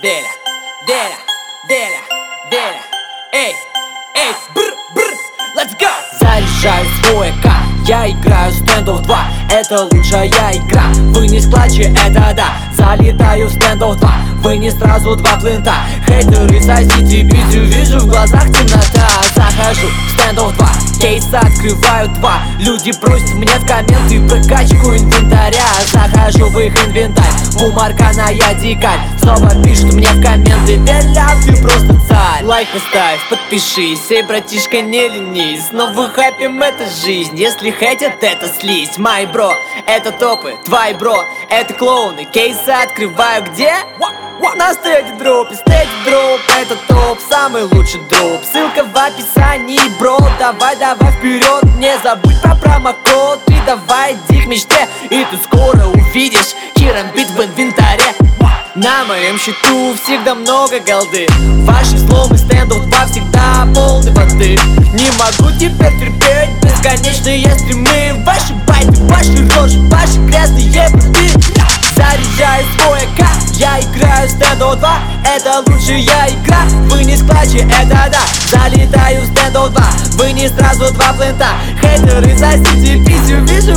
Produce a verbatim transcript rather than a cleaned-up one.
Деля, Деля, Деля, Деля. Эй, эй, брр, брр, let's go! Заряжаю свой АК, я играю Standoff два. Это лучшая игра, вынес клатчи, это да. Залетаю в Standoff два, вынес сразу два плинта. Хейтеры сосите битью, вижу в глазах темнота. Захожу в Standoff два, кейс открываю два. Люди просят мне в комменты прокачку инвентаря. Захожу в их инвентарь, бумарканая дикарь. Снова пишут мне в комменты: Веля, ты просто царь. Лайк поставь, подпишись, эй, братишка, не ленись. Снова хайпим, это жизнь, если хейтят, это слизь. Май бро, это топы, твои бро, это клоуны. Кейсы открываю где? На стейди дропе, стейди дроп, это топ, самый лучший дроп. Ссылка в описании, бро, давай, давай вперед. Не забудь про промокод и давай иди к мечте. И ты скоро увидишь Керамбит в инвентаре. На моем счету всегда много голды. Ваши сломы Standoff два всегда полны воды. Не могу теперь терпеть бесконечные стримы. Ваши байты, ваши рожи, ваши грязные быты. Заряжаю свой АК, я играю Standoff два. Это лучшая игра, вынес клатчи, это да. Залетаю в Standoff два, вынес сразу два плинта. Хейтеры сосите писю, вижу